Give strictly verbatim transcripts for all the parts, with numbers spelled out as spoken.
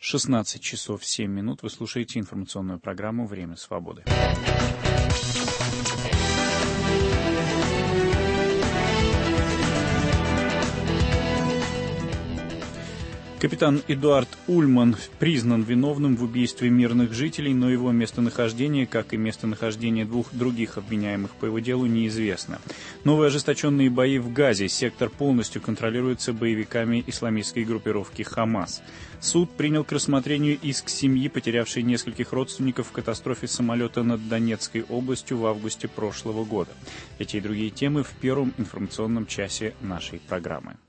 шестнадцать часов семь минут. Вы слушаете информационную программу «Время свободы». Капитан Эдуард Ульман признан виновным в убийстве мирных жителей, но его местонахождение, как и местонахождение двух других обвиняемых по его делу, неизвестно. Новые ожесточенные бои в Газе. Сектор полностью контролируется боевиками исламистской группировки «Хамас». Суд принял к рассмотрению иск семьи, потерявшей нескольких родственников в катастрофе самолета над Донецкой областью в августе прошлого года. Эти и другие темы в первом информационном часе нашей программы.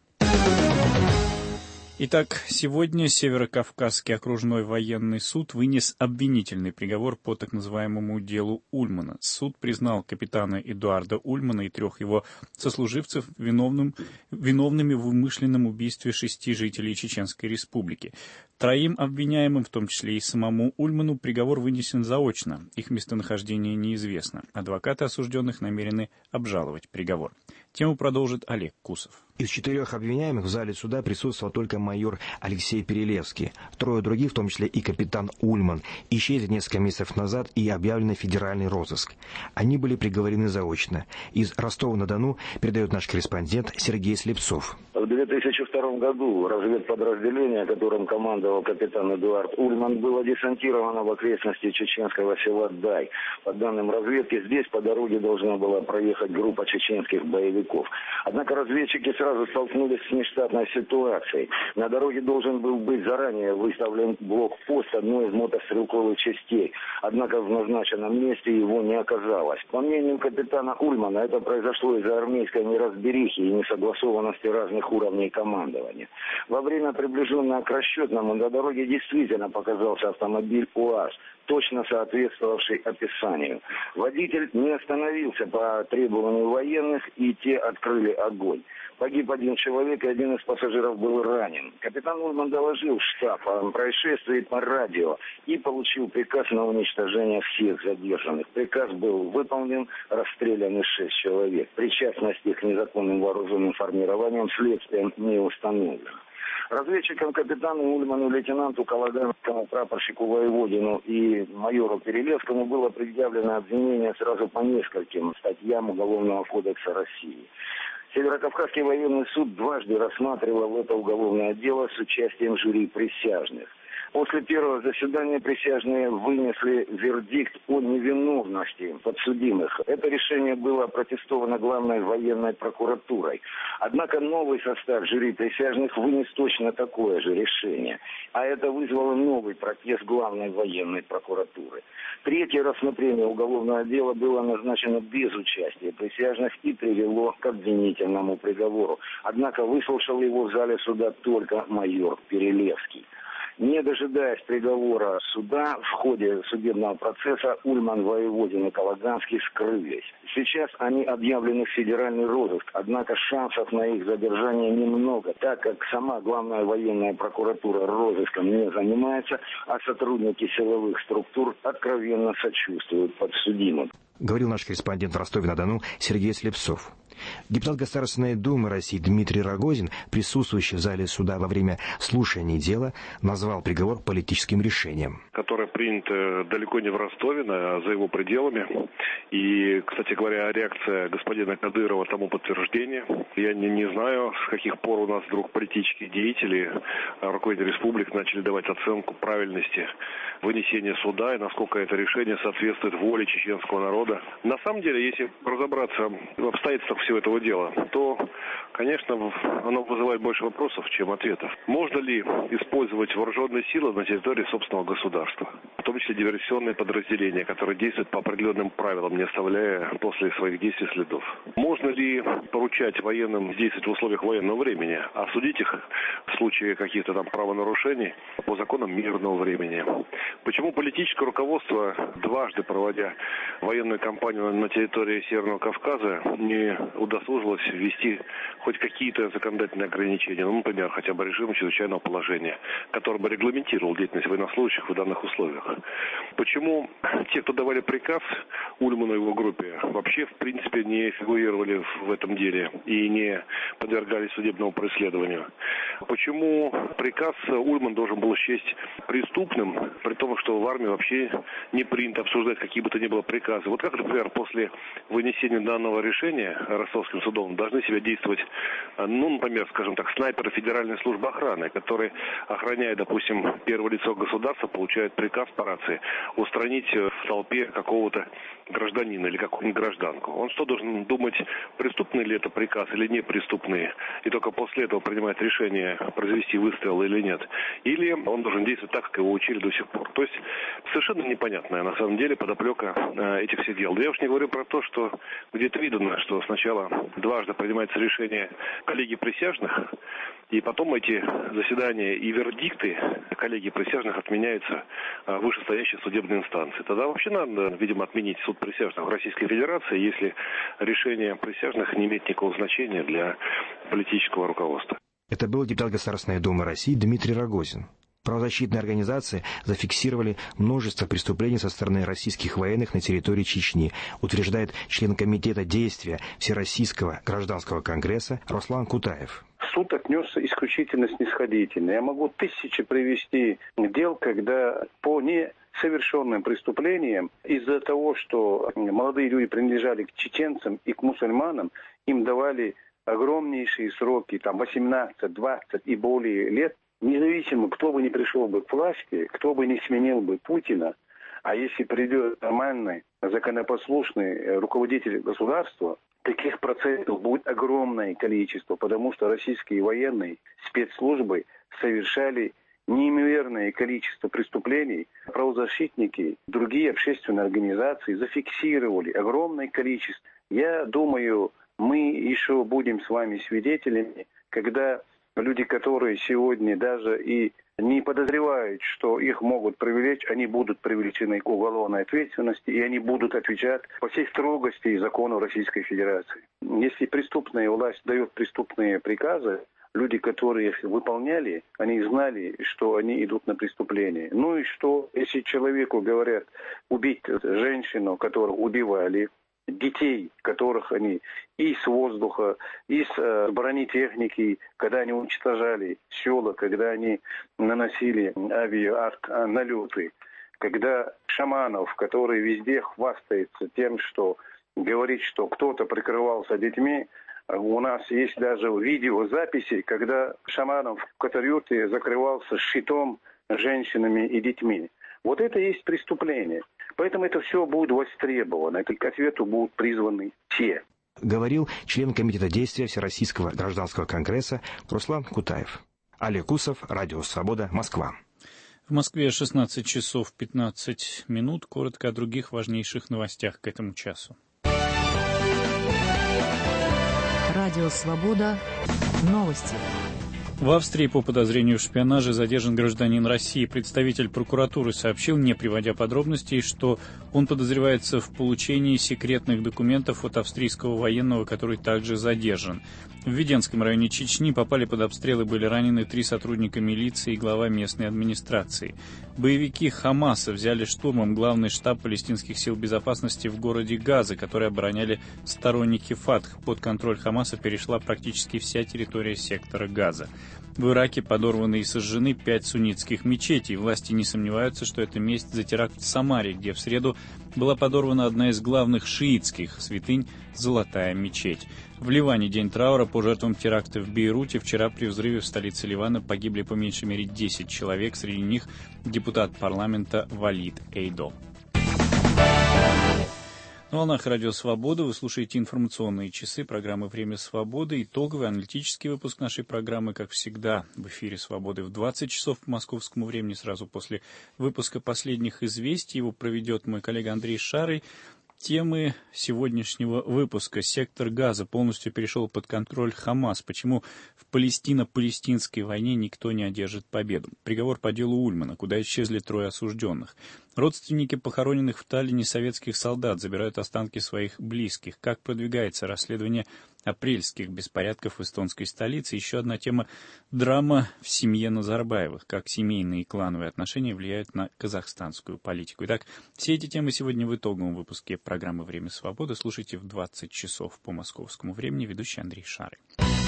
Итак, сегодня Северокавказский окружной военный суд вынес обвинительный приговор по так называемому делу Ульмана. Суд признал капитана Эдуарда Ульмана и трех его сослуживцев виновным, виновными в умышленном убийстве шести жителей Чеченской Республики. Троим обвиняемым, в том числе и самому Ульману, приговор вынесен заочно. Их местонахождение неизвестно. Адвокаты осужденных намерены обжаловать приговор. Тему продолжит Олег Кусов. Из четырех обвиняемых в зале суда присутствовал только майор Алексей Перелевский. Трое других, в том числе и капитан Ульман, исчезли несколько месяцев назад и объявлен федеральный розыск. Они были приговорены заочно. Из Ростова-на-Дону передает наш корреспондент Сергей Слепцов. В две тысячи втором году разведподразделение, которым командовал капитан Эдуард Ульман, было десантировано в окрестности чеченского села Дай. По данным разведки, здесь по дороге должна была проехать группа чеченских боевиков. Однако разведчики сразу столкнулись с нештатной ситуацией. На дороге должен был быть заранее выставлен блокпост одной из мотострелковых частей. Однако в назначенном месте его не оказалось. По мнению капитана Ульмана, это произошло из-за армейской неразберихи и несогласованности разных уровней командования. Во время приближенного к расчетному на дороге действительно показался автомобиль УАЗ, точно соответствовавший описанию. Водитель не остановился по требованию военных, и те открыли огонь. Погиб один человек, и один из пассажиров был ранен. Капитан Ульман доложил в штаб о происшествии по радио и получил приказ на уничтожение всех задержанных. Приказ был выполнен, расстреляны шесть человек. Причастность их к незаконным вооруженным формированиям следствием не установлена. Разведчикам капитану Ульману, лейтенанту Калаганскому, прапорщику Воеводину и майору Перелевскому было предъявлено обвинение сразу по нескольким статьям Уголовного кодекса России. Северокавказский военный суд дважды рассматривал это уголовное дело с участием жюри присяжных. После первого заседания присяжные вынесли вердикт о невиновности подсудимых. Это решение было опротестовано главной военной прокуратурой. Однако новый состав жюри присяжных вынес точно такое же решение. А это вызвало новый протест главной военной прокуратуры. Третье рассмотрение уголовного дела было назначено без участия присяжных и привело к обвинительному приговору. Однако выслушал его в зале суда только майор Перелевский. Не дожидаясь приговора суда, в ходе судебного процесса Ульман, Воеводин и Калаганский скрылись. Сейчас они объявлены в федеральный розыск, однако шансов на их задержание немного, так как сама главная военная прокуратура розыском не занимается, а сотрудники силовых структур откровенно сочувствуют подсудимым. Говорил наш корреспондент в Ростове-на-Дону Сергей Слепцов. Депутат Государственной Думы России Дмитрий Рогозин, присутствующий в зале суда во время слушания дела, назвал приговор политическим решением. Которое принято далеко не в Ростове, а за его пределами. И, кстати говоря, реакция господина Кадырова тому подтверждение. Я не, не знаю, с каких пор у нас вдруг политические деятели, руководители республик начали давать оценку правильности вынесения суда и насколько это решение соответствует воле чеченского народа. На самом деле, если разобраться в обстоятельствах всего этого дела, то, конечно, оно вызывает больше вопросов, чем ответов. Можно ли использовать вооруженные силы на территории собственного государства, в том числе диверсионные подразделения, которые действуют по определенным правилам, не оставляя после своих действий следов? Можно ли поручать военным действовать в условиях военного времени, а судить их в случае каких-то там правонарушений по законам мирного времени? Почему политическое руководство, дважды проводя военную кампанию на территории Северного Кавказа, не удосужилась ввести хоть какие-то законодательные ограничения, ну, например, хотя бы режим чрезвычайного положения, который бы регламентировал деятельность военнослужащих в данных условиях. Почему те, кто давали приказ Ульману и его группе, вообще, в принципе, не фигурировали в этом деле и не подвергались судебному преследованию? Почему приказ Ульман должен был счесть преступным, при том, что в армии вообще не принято обсуждать какие бы то ни было приказы? Вот как, например, после вынесения данного решения Ростовским судом должны себя действовать, ну, например, скажем так, снайперы Федеральной службы охраны, которые, охраняя, допустим, первое лицо государства, получают приказ по рации устранить в толпе какого-то гражданина или какую-нибудь гражданку. Он что, должен думать, преступный ли это приказ или не преступный, и только после этого принимать решение, произвести выстрел или нет? Или он должен действовать так, как его учили до сих пор? То есть совершенно непонятная на самом деле подоплека э, этих всех дел. Да я уж не говорю про то, что где-то видно, что сначала дважды принимается решение коллегии присяжных, и потом эти заседания и вердикты коллегии присяжных отменяются э, вышестоящей судебной инстанции. Тогда вообще надо, видимо, отменить суд присяжных в Российской Федерации, если решение присяжных не имеет никакого значения для политического руководства. Это был депутат Государственной Думы России Дмитрий Рогозин. Правозащитные организации зафиксировали множество преступлений со стороны российских военных на территории Чечни, утверждает член Комитета действия Всероссийского гражданского конгресса Руслан Кутаев. Суд отнесся исключительно снисходительно. Я могу тысячи привести дел, когда по несовершенным преступлениям из-за того, что молодые люди принадлежали к чеченцам и к мусульманам, им давали огромнейшие сроки, там восемнадцать, двадцать и более лет, независимо, кто бы ни пришел бы к власти, кто бы не сменил бы Путина, а если придет нормальный, законопослушный руководитель государства, таких процентов будет огромное количество, потому что российские военные спецслужбы совершали неимоверное количество преступлений. Правозащитники, другие общественные организации зафиксировали огромное количество. Я думаю, мы еще будем с вами свидетелями, когда люди, которые сегодня даже и не подозревают, что их могут привлечь, они будут привлечены к уголовной ответственности, и они будут отвечать по всей строгости и закону Российской Федерации. Если преступная власть дает преступные приказы, люди, которые их выполняли, они знали, что они идут на преступление. Ну и что, если человеку говорят убить женщину, которую убивали, детей, которых они и с воздуха, и с э, бронетехники, когда они уничтожали села, когда они наносили авианалеты, когда шаманов, которые везде хвастаются тем, что говорит, что кто-то прикрывался детьми. У нас есть даже видеозаписи, когда шаманов в Катарюрте закрывался щитом женщинами и детьми. Вот это и есть преступление. Поэтому это все будет востребовано. К ответу будут призваны все. Говорил член Комитета действия Всероссийского гражданского конгресса Руслан Кутаев. Олег Усов, Радио Свобода, Москва. В Москве шестнадцать часов пятнадцать минут. Коротко о других важнейших новостях к этому часу. Радио Свобода. Новости. В Австрии по подозрению в шпионаже задержан гражданин России. Представитель прокуратуры сообщил, не приводя подробностей, что он подозревается в получении секретных документов от австрийского военного, который также задержан. В Веденском районе Чечни попали под обстрелы, были ранены три сотрудника милиции и глава местной администрации. Боевики Хамаса взяли штурмом главный штаб палестинских сил безопасности в городе Газа, который обороняли сторонники Фатх. Под контроль Хамаса перешла практически вся территория сектора Газа. В Ираке подорваны и сожжены пять суннитских мечетей. Власти не сомневаются, что это месть за теракт в Самаре, где в среду была подорвана одна из главных шиитских святынь – Золотая мечеть. В Ливане день траура по жертвам теракта в Бейруте. Вчера при взрыве в столице Ливана погибли по меньшей мере десять человек, среди них депутат парламента Валид Эйдо. На волнах Радио Свобода вы слушаете информационные часы программы «Время свободы». Итоговый аналитический выпуск нашей программы, как всегда, в эфире «Свободы» в двадцать часов по московскому времени, сразу после выпуска последних известий. Его проведет мой коллега Андрей Шарый. Темы сегодняшнего выпуска. Сектор Газа полностью перешел под контроль Хамас. Почему в Палестино-палестинской войне никто не одержит победу? Приговор по делу Ульмана, куда исчезли трое осужденных. Родственники похороненных в Таллине советских солдат забирают останки своих близких. Как продвигается расследование апрельских беспорядков в эстонской столице. Еще одна тема – драма в семье Назарбаевых, как семейные и клановые отношения влияют на казахстанскую политику. Итак, все эти темы сегодня в итоговом выпуске программы «Время свободы». Слушайте в двадцать часов по московскому времени. Ведущий Андрей Шары.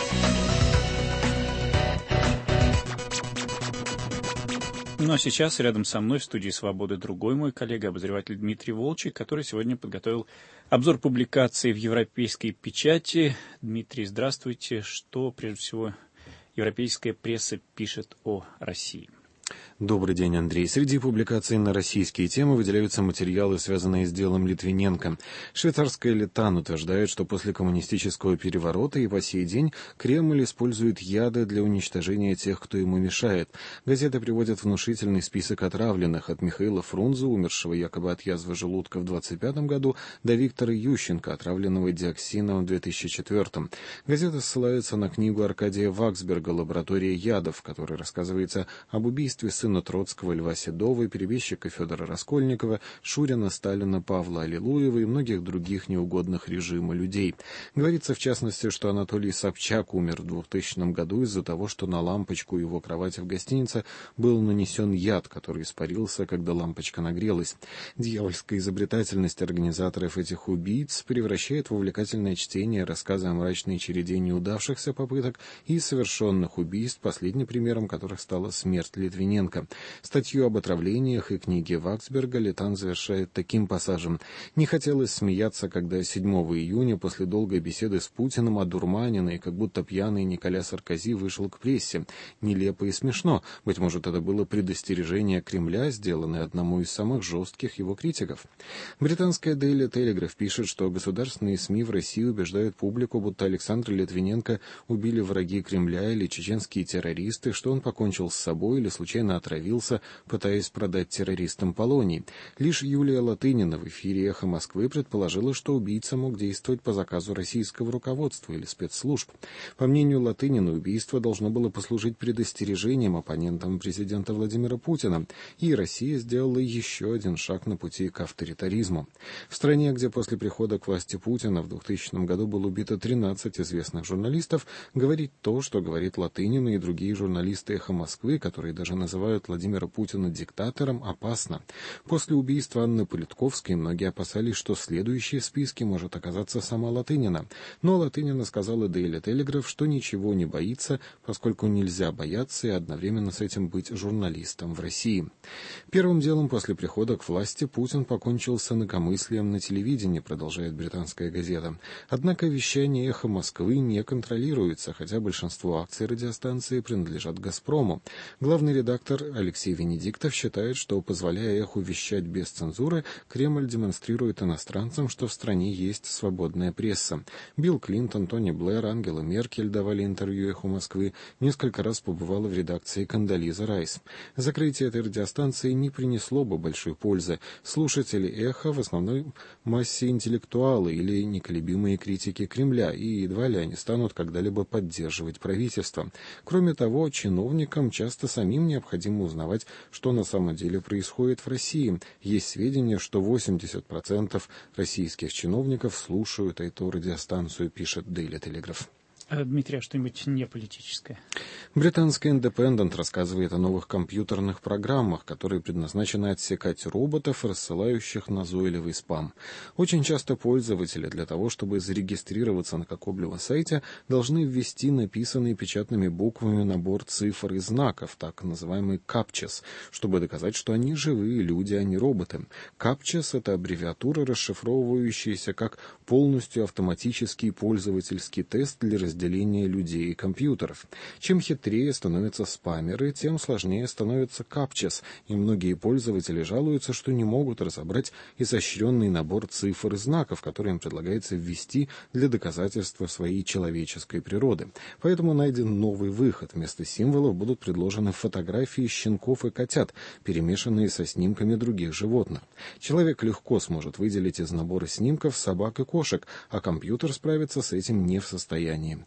Ну а сейчас рядом со мной в студии «Свободы» другой мой коллега, обозреватель Дмитрий Волчек, который сегодня подготовил обзор публикаций в европейской печати. Дмитрий, здравствуйте. Что, прежде всего, европейская пресса пишет о России? Добрый день, Андрей. Среди публикаций на российские темы выделяются материалы, связанные с делом Литвиненко. Швейцарская Летан утверждает, что после коммунистического переворота и по сей день Кремль использует яды для уничтожения тех, кто ему мешает. Газета приводит внушительный список отравленных от Михаила Фрунзе, умершего якобы от язвы желудка в двадцать пятом году, до Виктора Ющенко, отравленного диоксином в две тысячи четвёртом. Газета ссылается на книгу Аркадия Ваксберга «Лаборатория ядов», в которой рассказывается об убийстве сына Троцкого Льва Седова, перебежчика Федора Раскольникова, Шурина, Сталина, Павла Аллилуева и многих других неугодных режима людей. Говорится, в частности, что Анатолий Собчак умер в двухтысячном году из-за того, что на лампочку его кровати в гостинице был нанесен яд, который испарился, когда лампочка нагрелась. Дьявольская изобретательность организаторов этих убийц превращает в увлекательное чтение рассказы о мрачной череде неудавшихся попыток и совершенных убийств, последним примером которых стала смерть Литвиненко. Статью об отравлениях и книге Ваксберга Летан завершает таким пассажем. «Не хотелось смеяться, когда седьмого июня после долгой беседы с Путиным одурманенный, как будто пьяный Николя Саркози вышел к прессе. Нелепо и смешно. Быть может, это было предостережение Кремля, сделанное одному из самых жестких его критиков». Британская Daily Telegraph пишет, что государственные СМИ в России убеждают публику, будто Александра Литвиненко убили враги Кремля или чеченские террористы, что он покончил с собой или случайно отравился, пытаясь продать террористам полоний. Лишь Юлия Латынина в эфире «Эхо Москвы» предположила, что убийца мог действовать по заказу российского руководства или спецслужб. По мнению Латынина, убийство должно было послужить предостережением оппонентам президента Владимира Путина, и Россия сделала еще один шаг на пути к авторитаризму. В стране, где после прихода к власти Путина в двухтысячном году было убито тринадцать известных журналистов, говорить то, что говорит Латынина и другие журналисты «Эхо Москвы», которые даже называют Владимира Путина диктатором, опасно. После убийства Анны Политковской многие опасались, что следующей в списке может оказаться сама Латынина. Но Латынина сказала Daily Telegraph, что ничего не боится, поскольку нельзя бояться и одновременно с этим быть журналистом в России. Первым делом после прихода к власти Путин покончил с инакомыслием на телевидении, продолжает британская газета. Однако вещание «Эхо Москвы» не контролируется, хотя большинство акций радиостанции принадлежат «Газпрому». Главный редактор Алексей Венедиктов считает, что, позволяя «Эху» вещать без цензуры, Кремль демонстрирует иностранцам, что в стране есть свободная пресса. Билл Клинтон, Тони Блэр, Ангела Меркель давали интервью «Эху Москвы», несколько раз побывала в редакции Кондолиза Райс. Закрытие этой радиостанции не принесло бы большой пользы. Слушатели «Эхо» в основной массе интеллектуалы или неколебимые критики Кремля, и едва ли они станут когда-либо поддерживать правительство. Кроме того, чиновникам часто самим необходимо узнавать, что на самом деле происходит в России. Есть сведения, что восемьдесят процентов российских чиновников слушают эту радиостанцию, пишет Daily Telegraph. Дмитрий, а что-нибудь не политическое? Британская Independent рассказывает о новых компьютерных программах, которые предназначены отсекать роботов, рассылающих назойливый спам. Очень часто пользователи для того, чтобы зарегистрироваться на каком-либо сайте, должны ввести написанный печатными буквами набор цифр и знаков, так называемый капчес, чтобы доказать, что они живые люди, а не роботы. Капчес — это аббревиатура, расшифровывающаяся как полностью автоматический пользовательский тест для разделения разделения людей и компьютеров. Чем хитрее становятся спамеры, тем сложнее становится капчес, и многие пользователи жалуются, что не могут разобрать изощренный набор цифр и знаков, которые им предлагается ввести для доказательства своей человеческой природы. Поэтому найден новый выход. Вместо символов будут предложены фотографии щенков и котят, перемешанные со снимками других животных. Человек легко сможет выделить из набора снимков собак и кошек, а компьютер справится с этим не в состоянии.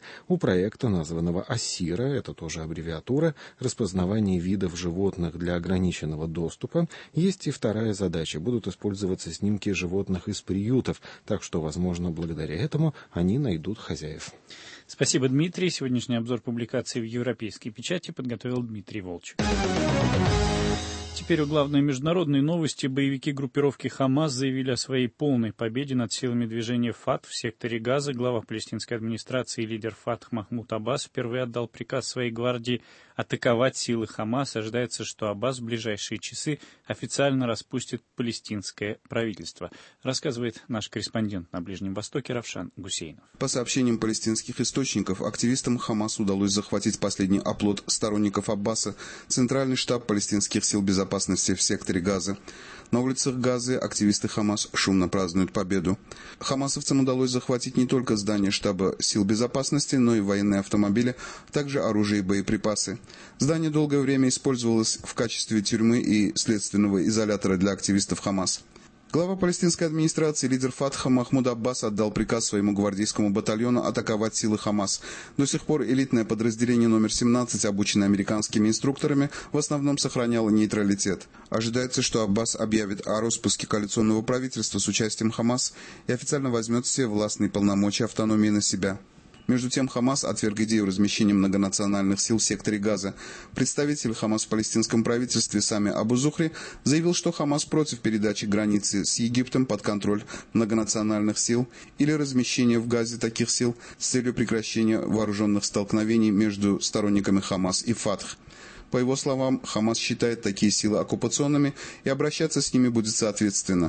У проекта, названного АСИРа, это тоже аббревиатура, распознавание видов животных для ограниченного доступа, есть и вторая задача. Будут использоваться снимки животных из приютов, так что, возможно, благодаря этому они найдут хозяев. Спасибо, Дмитрий. Сегодняшний обзор публикаций в европейской печати подготовил Дмитрий Волчек. Теперь у главной международной новости. Боевики группировки «Хамас» заявили о своей полной победе над силами движения «Фатх» в секторе Газа. Глава палестинской администрации и лидер «Фатх» Махмуд Аббас впервые отдал приказ своей гвардии атаковать силы «Хамас». Ожидается, что Аббас в ближайшие часы официально распустит палестинское правительство. Рассказывает наш корреспондент на Ближнем Востоке Равшан Гусейнов. По сообщениям палестинских источников, активистам «Хамас» удалось захватить последний оплот сторонников Аббаса, центральный штаб палестинских сил безопасности в секторе Газа. На улицах Газы активисты «Хамас» шумно празднуют победу. Хамасовцам удалось захватить не только здание штаба сил безопасности, но и военные автомобили, а также оружие и боеприпасы. Здание долгое время использовалось в качестве тюрьмы и следственного изолятора для активистов «Хамас». Глава палестинской администрации, лидер Фатха Махмуд Аббас отдал приказ своему гвардейскому батальону атаковать силы «Хамас». До сих пор элитное подразделение номер семнадцать, обученное американскими инструкторами, в основном сохраняло нейтралитет. Ожидается, что Аббас объявит о распуске коалиционного правительства с участием «Хамас» и официально возьмет все властные полномочия автономии на себя. Между тем, «Хамас» отверг идею размещения многонациональных сил в секторе Газа. Представитель «Хамас» в палестинском правительстве Сами Абу Зухри заявил, что «Хамас» против передачи границы с Египтом под контроль многонациональных сил или размещения в Газе таких сил с целью прекращения вооруженных столкновений между сторонниками «Хамас» и «Фатх». По его словам, «Хамас» считает такие силы оккупационными и обращаться с ними будет соответственно.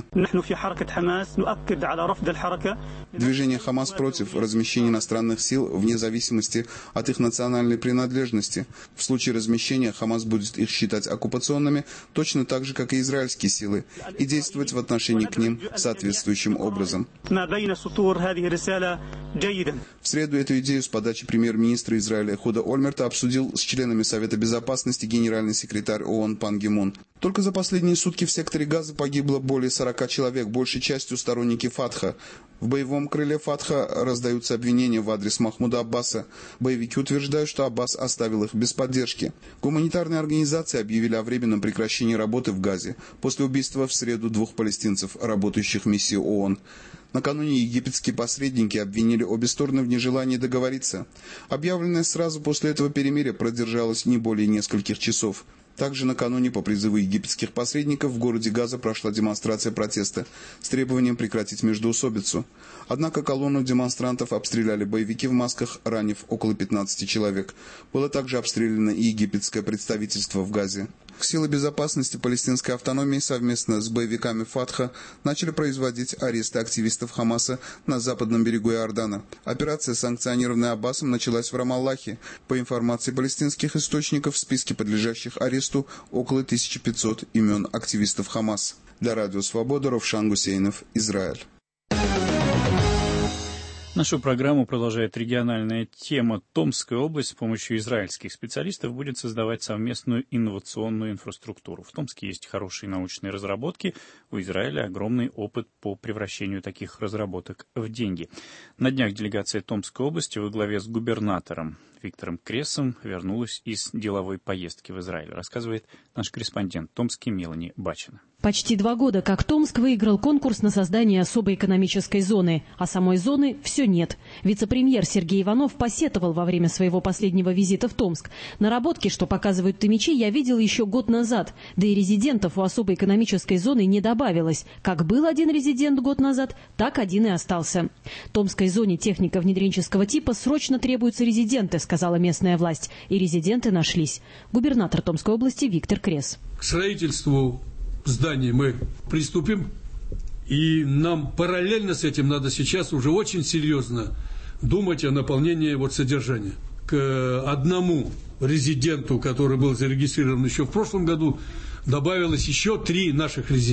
Движение «Хамас» против размещения иностранных сил вне зависимости от их национальной принадлежности. В случае размещения «Хамас» будет их считать оккупационными точно так же, как и израильские силы, и действовать в отношении к ним соответствующим образом. В среду эту идею с подачи премьер-министра Израиля Эхуда Ольмерта обсудил с членами Совета Безопасности генеральный секретарь ООН Пан Ги Мун. Только за последние сутки в секторе Газа погибло более сорока человек, большей частью сторонники Фатха. В боевом крыле Фатха раздаются обвинения в адрес Махмуда Аббаса. Боевики утверждают, что Аббас оставил их без поддержки. Гуманитарные организации объявили о временном прекращении работы в Газе после убийства в среду двух палестинцев, работающих в миссии ООН. Накануне египетские посредники обвинили обе стороны в нежелании договориться. Объявленное сразу после этого перемирие продержалось не более нескольких часов. Также накануне по призыву египетских посредников в городе Газа прошла демонстрация протеста с требованием прекратить междоусобицу. Однако колонну демонстрантов обстреляли боевики в масках, ранив около пятнадцати человек. Было также обстреляно и египетское представительство в Газе. Силы безопасности палестинской автономии совместно с боевиками Фатха начали производить аресты активистов Хамаса на западном берегу Иордана. Операция, санкционированная Аббасом, началась в Рамаллахе. По информации палестинских источников, в списке подлежащих аресту около тысячи пятисот имен активистов Хамас. Для Радио Свобода Равшан Гусейнов, Израиль. Нашу программу продолжает региональная тема. Томская область с помощью израильских специалистов будет создавать совместную инновационную инфраструктуру. В Томске есть хорошие научные разработки, у Израиля огромный опыт по превращению таких разработок в деньги. На днях делегация Томской области во главе с губернатором Виктором Крессом вернулась из деловой поездки в Израиль, рассказывает наш корреспондент Томский Мелани Бачина. Почти два года как Томск выиграл конкурс на создание особой экономической зоны, а самой зоны все нет. Вице-премьер Сергей Иванов посетовал во время своего последнего визита в Томск. Наработки, что показывают томичи, я видел еще год назад, да и резидентов у особой экономической зоны не добавилось. Как был один резидент год назад, так один и остался. Томской зоне технико-внедренческого типа срочно требуются резиденты, сказала местная власть, и резиденты нашлись. Губернатор Томской области Виктор Кресс. К строительству зданий мы приступим, и нам параллельно с этим надо сейчас уже очень серьезно думать о наполнении вот содержания. К одному резиденту, который был зарегистрирован еще в прошлом году, добавилось еще три наших резидента.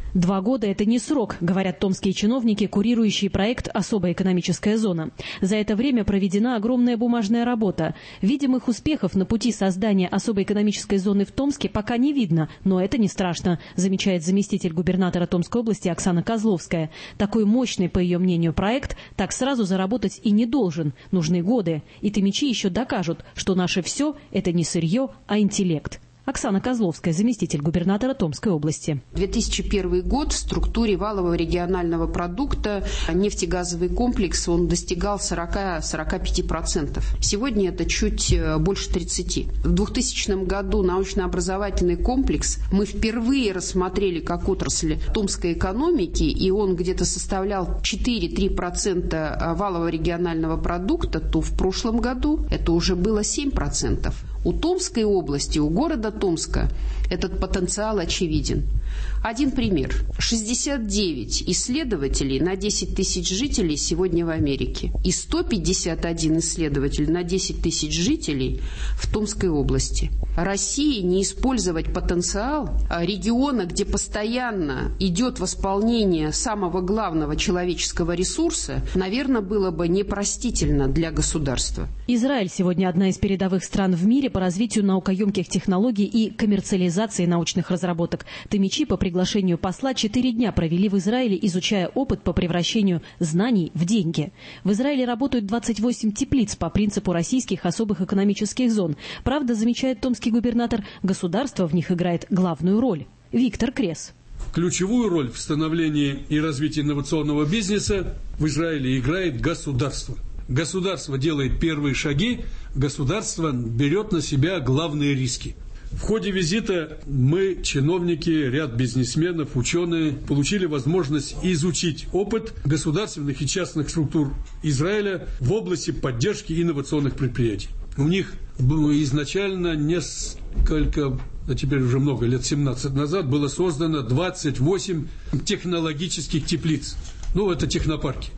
Два года – это не срок, говорят томские чиновники, курирующие проект «Особая экономическая зона». За это время проведена огромная бумажная работа. Видимых успехов на пути создания особой экономической зоны в Томске пока не видно, но это не страшно, замечает заместитель губернатора Томской области Оксана Козловская. Такой мощный, по ее мнению, проект так сразу заработать и не должен. Нужны годы. И томичи еще докажут, что наше все – это не сырье, а интеллект. Оксана Козловская, заместитель губернатора Томской области. две тысячи первый год в структуре валового регионального продукта нефтегазовый комплекс он достигал сорок-сорок пять процентов. Сегодня это чуть больше тридцати процентов. В двухтысячном году научно-образовательный комплекс мы впервые рассмотрели как отрасль томской экономики, и он где-то составлял четыре-три процента валового регионального продукта, то в прошлом году это уже было семь процентов. У Томской области, у города Томска этот потенциал очевиден. Один пример. шестьдесят девять исследователей на десять тысяч жителей сегодня в Америке. И сто пятьдесят один исследователь на десять тысяч жителей в Томской области. России не использовать потенциал региона, где постоянно идет восполнение самого главного человеческого ресурса, наверное, было бы непростительно для государства. Израиль сегодня одна из передовых стран в мире по развитию наукоемких технологий и коммерциализации научных разработок. Томичи по приглашению посла четыре дня провели в Израиле, изучая опыт по превращению знаний в деньги. В Израиле работают двадцать восемь теплиц по принципу российских особых экономических зон. Правда, замечает томский губернатор, государство в них играет главную роль. Виктор Крес. Ключевую роль в становлении и развитии инновационного бизнеса в Израиле играет государство. Государство делает первые шаги, государство берет на себя главные риски. В ходе визита мы, чиновники, ряд бизнесменов, ученые, получили возможность изучить опыт государственных и частных структур Израиля в области поддержки инновационных предприятий. У них изначально несколько, а теперь уже много лет, семнадцать назад, было создано двадцать восемь технологических теплиц. Ну, это технопарки.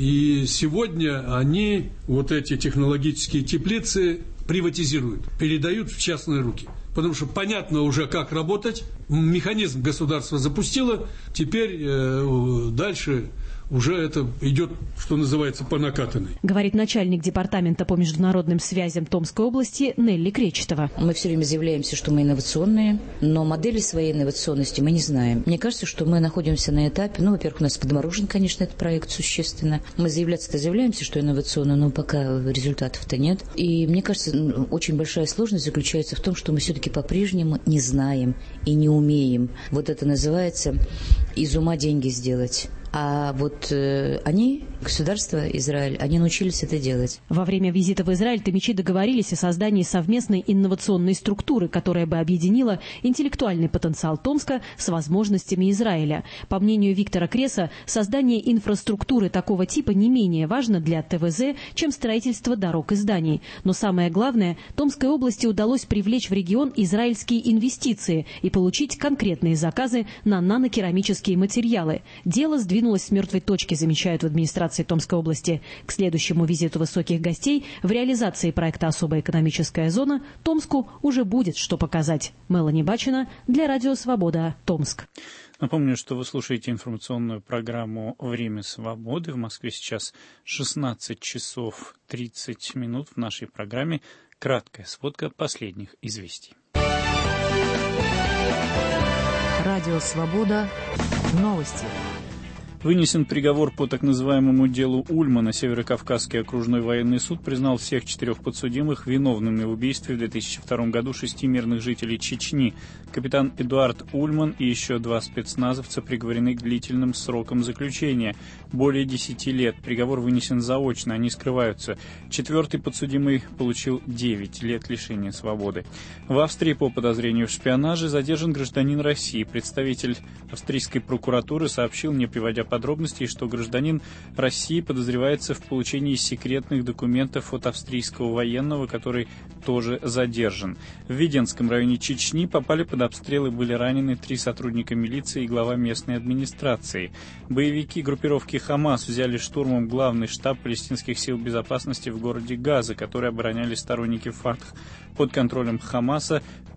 И сегодня они, вот эти технологические теплицы, приватизируют, передают в частные руки. Потому что понятно уже, как работать. Механизм государство запустило, теперь э, дальше уже это идет, что называется, по накатанной. Говорит начальник департамента по международным связям Томской области Нелли Кречетова. Мы все время заявляемся, что мы инновационные, но модели своей инновационности мы не знаем. Мне кажется, что мы находимся на этапе, ну, во-первых, у нас подморожен, конечно, этот проект существенно. Мы заявляться-то заявляемся, что инновационно, но пока результатов-то нет. И мне кажется, очень большая сложность заключается в том, что мы все-таки по-прежнему не знаем и не умеем. Вот это называется из ума деньги сделать. А вот э, они, государство Израиль, они научились это делать. Во время визита в Израиль томичи договорились о создании совместной инновационной структуры, которая бы объединила интеллектуальный потенциал Томска с возможностями Израиля. По мнению Виктора Креса, создание инфраструктуры такого типа не менее важно для ТВЗ, чем строительство дорог и зданий. Но самое главное, Томской области удалось привлечь в регион израильские инвестиции и получить конкретные заказы на нанокерамические материалы. Дело сдвинулось с мертвой точки, замечают в администрации Томской области. К следующему визиту высоких гостей в реализации проекта «Особая экономическая зона» Томску уже будет что показать. Мелани Бачина для Радио Свобода, Томск. Напомню, что вы слушаете информационную программу «Время свободы». В Москве сейчас шестнадцать часов тридцать минут. В нашей программе краткая сводка последних известий. Радио Свобода. Новости. Вынесен приговор по так называемому делу Ульмана. Северокавказский окружной военный суд признал всех четырех подсудимых виновными в убийстве в две тысячи втором году шести мирных жителей Чечни. Капитан Эдуард Ульман и еще два спецназовца приговорены к длительным срокам заключения. Более десяти лет. Приговор вынесен заочно, они скрываются. Четвертый подсудимый получил девять лет лишения свободы. В Австрии по подозрению в шпионаже задержан гражданин России. Представитель австрийской прокуратуры сообщил, не приводя подробностей, что гражданин России подозревается в получении секретных документов от австрийского военного, который тоже задержан. В Веденском районе Чечни попали под обстрел и были ранены три сотрудника милиции и глава местной администрации. Боевики группировки «Хамас» взяли штурмом главный штаб палестинских сил безопасности в городе Газа, который обороняли сторонники Фатх. Под контролем «Хамаса»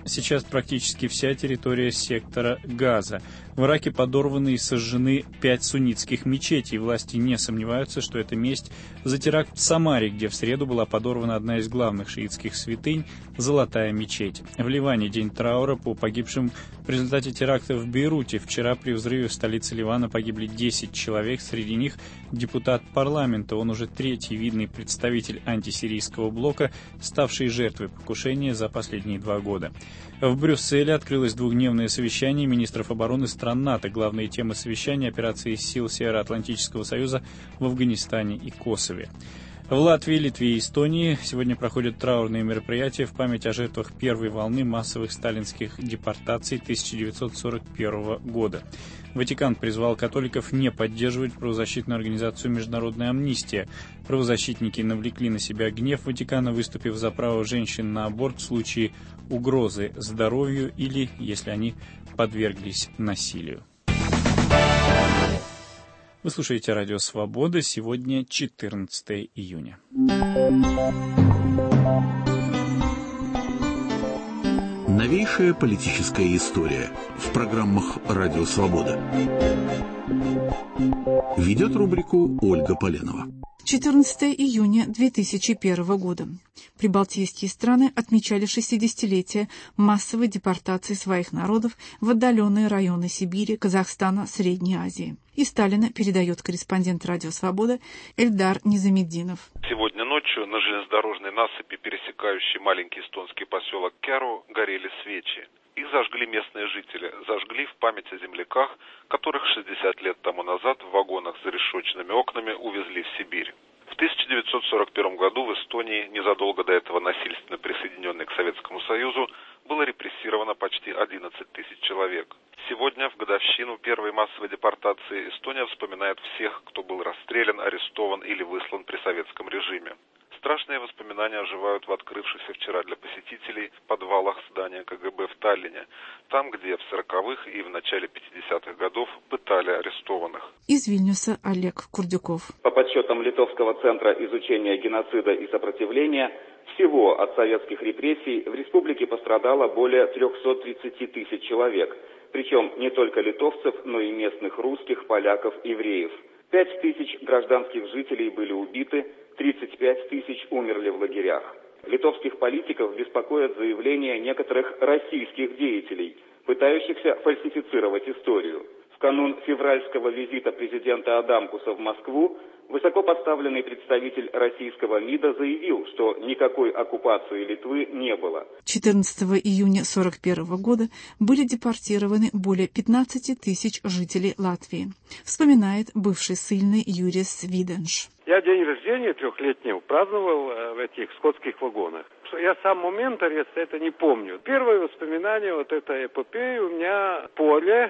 сейчас практически вся территория сектора Газа. В Ираке подорваны и сожжены пять суннитских мечетей. Власти не сомневаются, что это месть за теракт в Самаре, где в среду была подорвана одна из главных шиитских святынь – Золотая мечеть. В Ливане день траура по погибшим в результате теракта в Бейруте. Вчера при взрыве в столице Ливана погибли десять человек, среди них депутат парламента. Он уже третий видный представитель антисирийского блока, ставший жертвой покушения за последние два года. В Брюсселе открылось двухдневное совещание министров обороны стран НАТО. Главные темы совещания – операции сил Североатлантического союза в Афганистане и Косове. В Латвии, Литве и Эстонии сегодня проходят траурные мероприятия в память о жертвах первой волны массовых сталинских депортаций тысяча девятьсот сорок первого года. Ватикан призвал католиков не поддерживать правозащитную организацию «Международная амнистия». Правозащитники навлекли на себя гнев Ватикана, выступив за право женщин на аборт в случае угрозы здоровью или если они подверглись насилию. Вы слушаете Радио Свобода. Сегодня четырнадцатое июня. Новейшая политическая история в программах «Радио Свобода». Ведет рубрику Ольга Поленова. четырнадцатое июня две тысячи первого года. Прибалтийские страны отмечали шестидесятилетие массовой депортации своих народов в отдаленные районы Сибири, Казахстана, Средней Азии. Из Сталина передает корреспондент «Радио Свобода» Эльдар Низамеддинов. Сегодня ночью на железнодорожной насыпи, пересекающей маленький эстонский поселок Кяру, горели свечи. Их зажгли местные жители, зажгли в память о земляках, которых шестьдесят лет тому назад в вагонах с зарешоченными окнами увезли в Сибирь. В тысяча девятьсот сорок первом году в Эстонии, незадолго до этого насильственно присоединенной к Советскому Союзу, было репрессировано почти одиннадцать тысяч человек. Сегодня, в годовщину первой массовой депортации, Эстония вспоминает всех, кто был расстрелян, арестован или выслан при советском режиме. Страшные воспоминания оживают в открывшихся вчера для посетителей подвалах здания ка гэ бэ в Таллине, там, где в сороковых и в начале пятидесятых годов пытали арестованных. Из Вильнюса Олег Курдюков. По подсчетам Литовского центра изучения геноцида и сопротивления, всего от советских репрессий в республике пострадало более трехсот тридцати тысяч человек, причем не только литовцев, но и местных русских, поляков, евреев. Пять тысяч гражданских жителей были убиты, тридцать пять тысяч умерли в лагерях. Литовских политиков беспокоят заявления некоторых российских деятелей, пытающихся фальсифицировать историю. В канун февральского визита президента Адамкуса в Москву высокопоставленный представитель российского МИДа заявил, что никакой оккупации Литвы не было. четырнадцатого июня сорок первого года были депортированы более пятнадцати тысяч жителей Латвии, вспоминает бывший ссыльный Юрис Виденш. Я день рождения трехлетнего праздновал в этих скотских вагонах. Я сам момент ареста это не помню. Первое воспоминание вот этой эпопеи у меня поле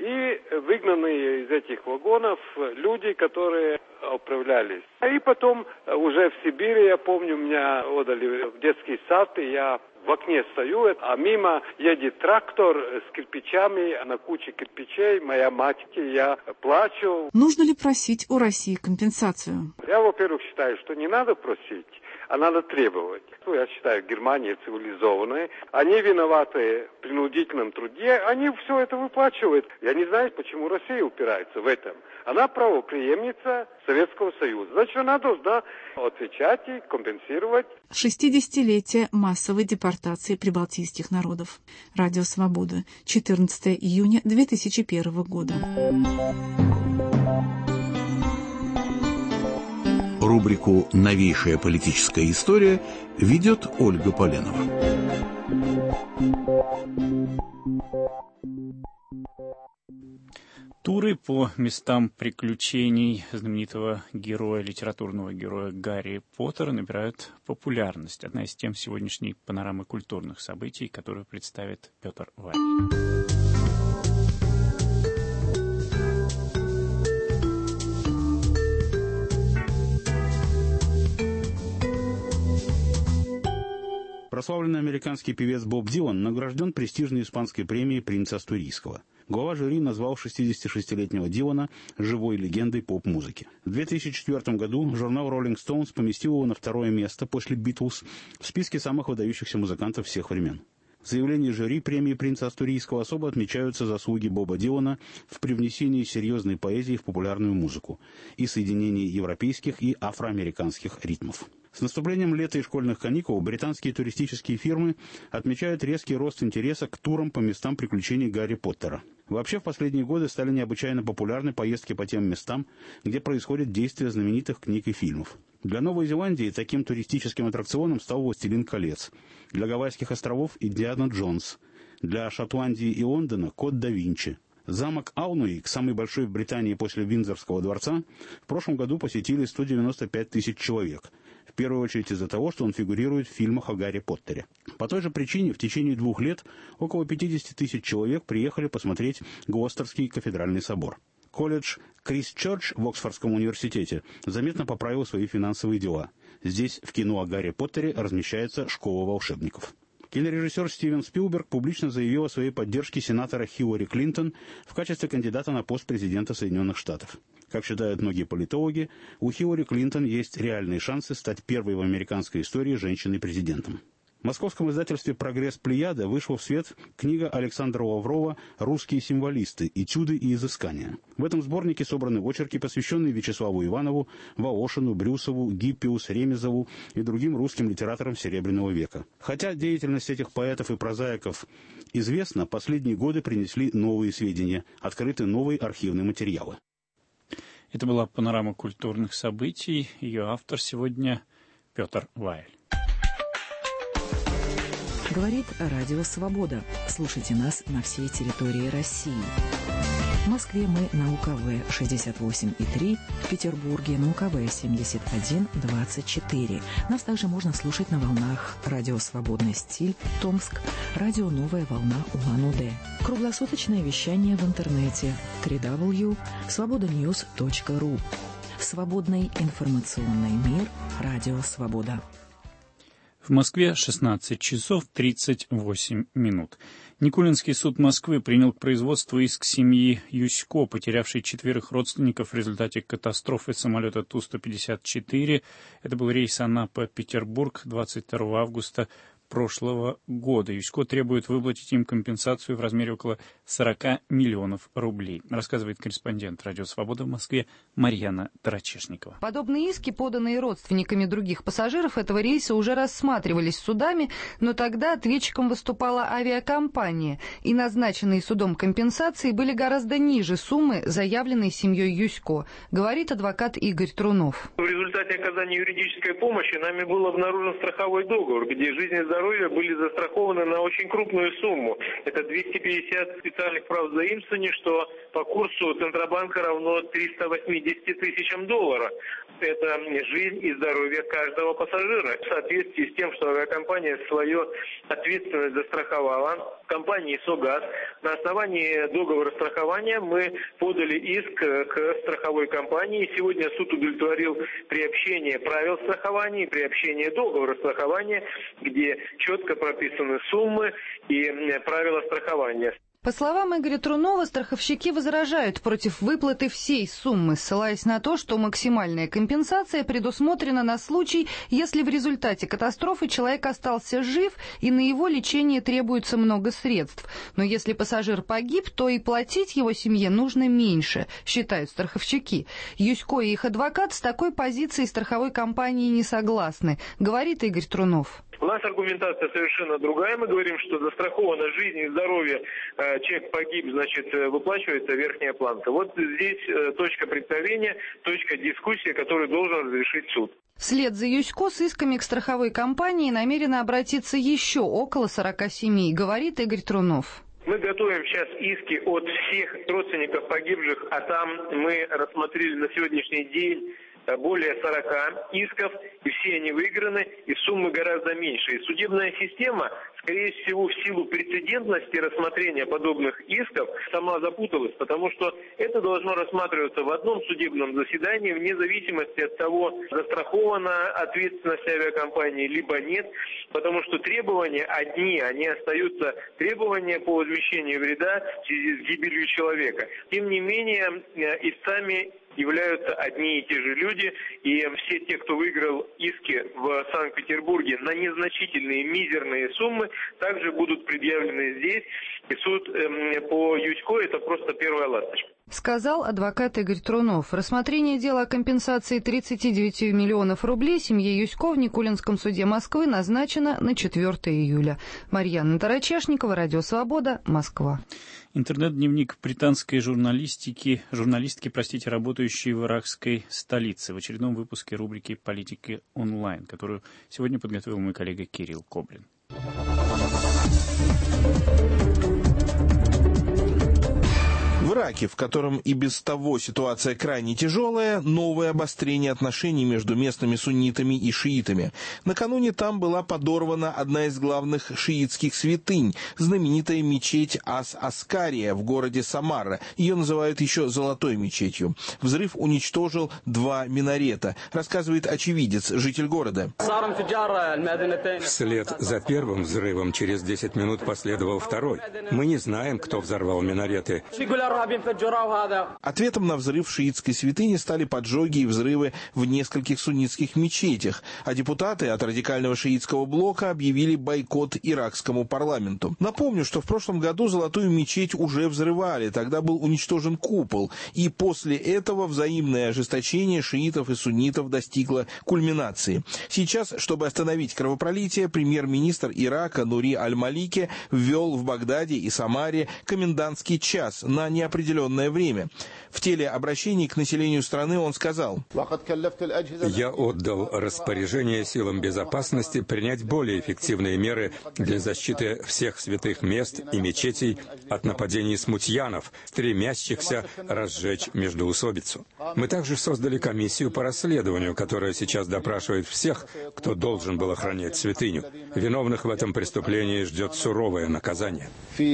и выгнанные из этих вагонов люди, которые управлялись. И потом уже в Сибири, я помню, меня отдали в детский сад, и я в окне стою, а мимо едет трактор с кирпичами, на куче кирпичей, моя мать, я плачу. Нужно ли просить у России компенсацию? Я, во-первых, считаю, что не надо просить, а надо требовать. Я считаю, Германия цивилизованная, они виноваты в принудительном труде, они все это выплачивают. Я не знаю, почему Россия упирается в этом. Она правопреемница Советского Союза. Значит, она должна отвечать и компенсировать. шестидесятилетие массовой депортации прибалтийских народов. Радио Свобода. четырнадцатое июня две тысячи первого года. Рубрику «Новейшая политическая история» ведет Ольга Поленова. Туры по местам приключений знаменитого героя, литературного героя Гарри Поттера набирают популярность. Одна из тем сегодняшней панорамы культурных событий, которую представит Петр Валь. Прославленный американский певец Боб Дилан награжден престижной испанской премией принца Астурийского. Глава жюри назвал шестидесятишестилетнего Дилана живой легендой поп-музыки. В две тысячи четвёртом году журнал Rolling Stones поместил его на второе место после Битлз в списке самых выдающихся музыкантов всех времен. В заявлении жюри премии принца Астурийского особо отмечаются заслуги Боба Дилана в привнесении серьезной поэзии в популярную музыку и соединении европейских и афроамериканских ритмов. С наступлением лета и школьных каникул британские туристические фирмы отмечают резкий рост интереса к турам по местам приключений Гарри Поттера. Вообще, в последние годы стали необычайно популярны поездки по тем местам, где происходят действия знаменитых книг и фильмов. Для Новой Зеландии таким туристическим аттракционом стал «Властелин колец», для Гавайских островов – «Индиана Джонс», для Шотландии и Лондона – «Код да Винчи». Замок Аунуик, самый большой в Британии после Виндзорского дворца, в прошлом году посетили сто девяносто пять тысяч человек, в первую очередь из-за того, что он фигурирует в фильмах о Гарри Поттере. По той же причине в течение двух лет около пятьдесят тысяч человек приехали посмотреть Глостерский кафедральный собор. Колледж Крайстчерч в Оксфордском университете заметно поправил свои финансовые дела. Здесь в кино о Гарри Поттере размещается «Школа волшебников». Кинорежиссер Стивен Спилберг публично заявил о своей поддержке сенатора Хиллари Клинтон в качестве кандидата на пост президента Соединенных Штатов. Как считают многие политологи, у Хиллари Клинтон есть реальные шансы стать первой в американской истории женщиной-президентом. В московском издательстве «Прогресс Плеяда» вышла в свет книга Александра Лаврова «Русские символисты. Этюды и изыскания». В этом сборнике собраны очерки, посвященные Вячеславу Иванову, Волошину, Брюсову, Гиппиус, Ремезову и другим русским литераторам Серебряного века. Хотя деятельность этих поэтов и прозаиков известна, последние годы принесли новые сведения, открыты новые архивные материалы. Это была панорама культурных событий. Ее автор сегодня Петр Вайль. Говорит Радио Свобода. Слушайте нас на всей территории России. В Москве мы на УКВ шестьдесят восемь и три, в Петербурге на УКВ семьдесят один двадцать четыре. Нас также можно слушать на волнах Радио Свободный стиль, Томск, Радио Новая волна Улан-Удэ. Круглосуточное вещание в интернете дабл ю дабл ю дабл ю точка свобода ньюс точка ру. Свободный информационный мир. Радио Свобода. В Москве шестнадцать часов тридцать восемь минут. Никулинский суд Москвы принял к производству иск семьи Юсько, потерявшей четверых родственников в результате катастрофы самолета Ту сто пятьдесят четыре. Это был рейс Анапа-Петербург двадцать второго августа прошлого года. Юсько требует выплатить им компенсацию в размере около сорок миллионов рублей, рассказывает корреспондент Радио Свобода в Москве Марьяна Тарачешникова. Подобные иски, поданные родственниками других пассажиров этого рейса, уже рассматривались судами, но тогда ответчиком выступала авиакомпания, и назначенные судом компенсации были гораздо ниже суммы, заявленной семьей Юсько, говорит адвокат Игорь Трунов. В результате оказания юридической помощи нами был обнаружен страховой договор, где жизнь и здоровье были застрахованы на очень крупную сумму. Это двести пятьдесят специальных прав заимствований, что по курсу Центробанка равно триста восемьдесят тысячам долларов. Это жизнь и здоровье каждого пассажира. В соответствии с тем, что авиакомпания свою ответственность застраховала, компании «Согаз», на основании договора страхования мы подали иск к страховой компании. Сегодня суд удовлетворил приобщение правил страхования и приобщение договора страхования, где четко прописаны суммы и правила страхования. По словам Игоря Трунова, страховщики возражают против выплаты всей суммы, ссылаясь на то, что максимальная компенсация предусмотрена на случай, если в результате катастрофы человек остался жив и на его лечение требуется много средств. Но если пассажир погиб, то и платить его семье нужно меньше, считают страховщики. Юсько и их адвокат с такой позицией страховой компании не согласны, говорит Игорь Трунов. У нас аргументация совершенно другая. Мы говорим, что застрахована жизнь и здоровье, человек погиб, значит, выплачивается верхняя планка. Вот здесь точка преткновения, точка дискуссии, которую должен разрешить суд. Вслед за Юсько с исками к страховой компании намерены обратиться еще около сорока семей, говорит Игорь Трунов. Мы готовим сейчас иски от всех родственников погибших, а там мы рассмотрели на сегодняшний день более сорока исков, и все они выиграны, и суммы гораздо меньше. И судебная система, скорее всего, в силу прецедентности рассмотрения подобных исков, сама запуталась, потому что это должно рассматриваться в одном судебном заседании, вне зависимости от того, застрахована ответственность авиакомпании, либо нет, потому что требования одни, они остаются требования по возмещению вреда в связи с гибелью человека. Тем не менее, истцами являются одни и те же люди, и все те, кто выиграл иски в Санкт-Петербурге на незначительные, мизерные суммы, также будут предъявлены здесь. И суд э, по Юсько это просто первая ласточка. Сказал адвокат Игорь Трунов. Рассмотрение дела о компенсации тридцати девяти миллионов рублей семье Юсько в Никулинском суде Москвы назначено на четвёртое июля. Марьяна Тарачешникова, Радио Свобода, Москва. Интернет-дневник британской журналистики, журналистки, простите, работающей в иракской столице, в очередном выпуске рубрики «Политики онлайн», которую сегодня подготовил мой коллега Кирилл Коблин. В Ираке, в котором и без того ситуация крайне тяжелая, новое обострение отношений между местными суннитами и шиитами. Накануне там была подорвана одна из главных шиитских святынь, знаменитая мечеть Ас-Аскария в городе Самара. Ее называют еще «золотой мечетью». Взрыв уничтожил два минарета, рассказывает очевидец, житель города. Вслед за первым взрывом через десять минут последовал второй. Мы не знаем, кто взорвал минареты. Ответом на взрыв в шиитской святыне стали поджоги и взрывы в нескольких суннитских мечетях, а депутаты от радикального шиитского блока объявили бойкот иракскому парламенту. Напомню, что в прошлом году золотую мечеть уже взрывали, тогда был уничтожен купол, и после этого взаимное ожесточение шиитов и суннитов достигло кульминации. Сейчас, чтобы остановить кровопролитие, премьер-министр Ирака Нури Аль-Малики ввел в Багдаде и Самаре комендантский час на неопределенное время. В телеобращении к населению страны он сказал: «Я отдал распоряжение силам безопасности принять более эффективные меры для защиты всех святых мест и мечетей от нападений смутьянов, стремящихся разжечь междоусобицу. Мы также создали комиссию по расследованию, которая сейчас допрашивает всех, кто должен был охранять святыню. Виновных в этом преступлении ждет суровое наказание».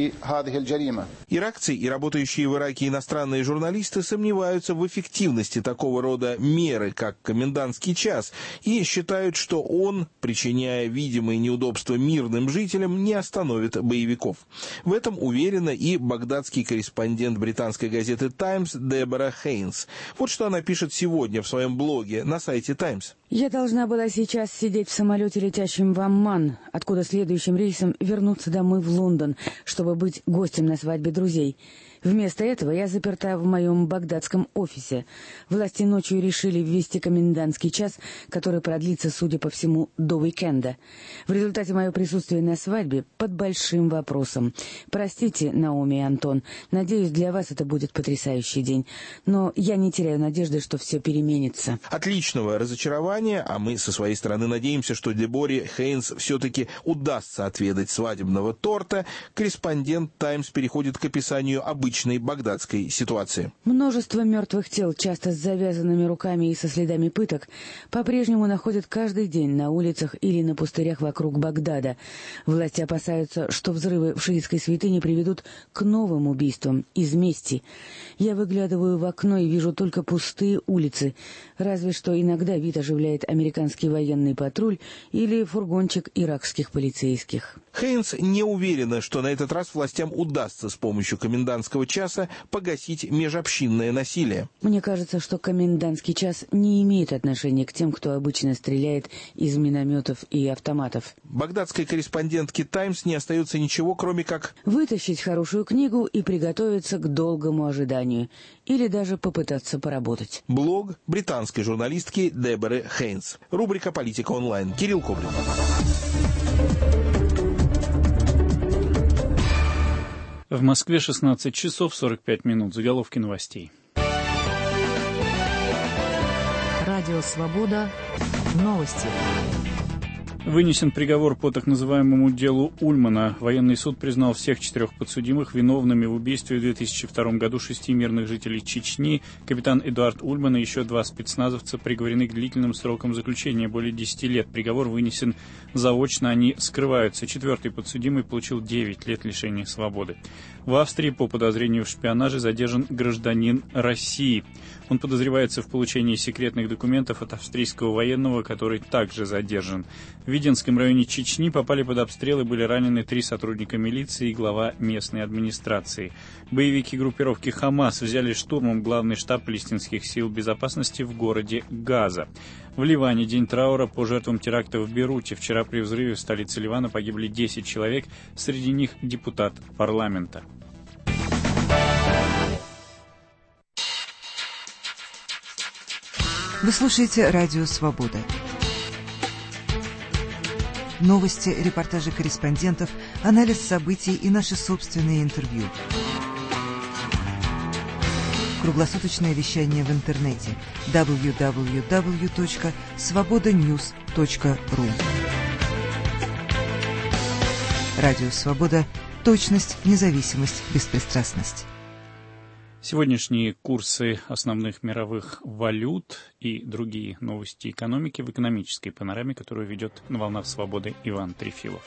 Иракцы и работающие в Ираке иностранные журналисты сомневаются в эффективности такого рода меры, как комендантский час, и считают, что он, причиняя видимые неудобства мирным жителям, не остановит боевиков. В этом уверена и багдадский корреспондент британской газеты «Таймс» Дебора Хейнс. Вот что она пишет сегодня в своем блоге на сайте «Таймс». «Я должна была сейчас сидеть в самолете, летящем в Амман, откуда следующим рейсом вернуться домой в Лондон, чтобы быть гостем на свадьбе друзей. Вместо этого я заперта в моем багдадском офисе. Власти ночью решили ввести комендантский час, который продлится, судя по всему, до уикенда. В результате мое присутствие на свадьбе под большим вопросом. Простите, Наоми и Антон, надеюсь, для вас это будет потрясающий день. Но я не теряю надежды, что все переменится». От личного разочарования, а мы со своей стороны надеемся, что Деборе Хейнс все-таки удастся отведать свадебного торта, корреспондент «Таймс» переходит к описанию обычного багдадской ситуации. Множество мертвых тел, часто с завязанными руками и со следами пыток, по-прежнему находят каждый день на улицах или на пустырях вокруг Багдада. Власти опасаются, что взрывы в шиитской святыне приведут к новым убийствам из мести. Я выглядываю в окно и вижу только пустые улицы, разве что иногда вид оживляет американский военный патруль или фургончик иракских полицейских. Хейнс не уверена, что на этот раз властям удастся с помощью комендантского часа погасить межобщинное насилие. Мне кажется, что комендантский час не имеет отношения к тем, кто обычно стреляет из минометов и автоматов. Багдадской корреспондентке «Таймс» не остается ничего, кроме как вытащить хорошую книгу и приготовиться к долгому ожиданию. Или даже попытаться поработать. Блог британской журналистки Деборы Хейнс. Рубрика «Политика онлайн». Кирилл Коблин. В Москве шестнадцать часов сорок пять минут. Заголовки новостей. Радио «Свобода». Новости. Вынесен приговор по так называемому делу Ульмана. Военный суд признал всех четырех подсудимых виновными в убийстве в две тысячи втором году шести мирных жителей Чечни. Капитан Эдуард Ульман и еще два спецназовца приговорены к длительным срокам заключения, более десяти лет. Приговор вынесен заочно, они скрываются. Четвертый подсудимый получил девять лет лишения свободы. В Австрии по подозрению в шпионаже задержан гражданин России. Он подозревается в получении секретных документов от австрийского военного, который также задержан. В Виденском районе Чечни попали под обстрел и были ранены три сотрудника милиции и глава местной администрации. Боевики группировки «Хамас» взяли штурмом главный штаб палестинских сил безопасности в городе Газа. В Ливане день траура по жертвам теракта в Бейруте. Вчера при взрыве в столице Ливана погибли десять человек, среди них депутат парламента. Вы слушаете «Радио Свобода». Новости, репортажи корреспондентов, анализ событий и наши собственные интервью. Круглосуточное вещание в интернете дабл ю дабл ю дабл ю точка свобода ньюс точка ру. Радио Свобода. Точность, независимость, беспристрастность. Сегодняшние курсы основных мировых валют и другие новости экономики в экономической панораме, которую ведет на волнах Свободы Иван Трефилов.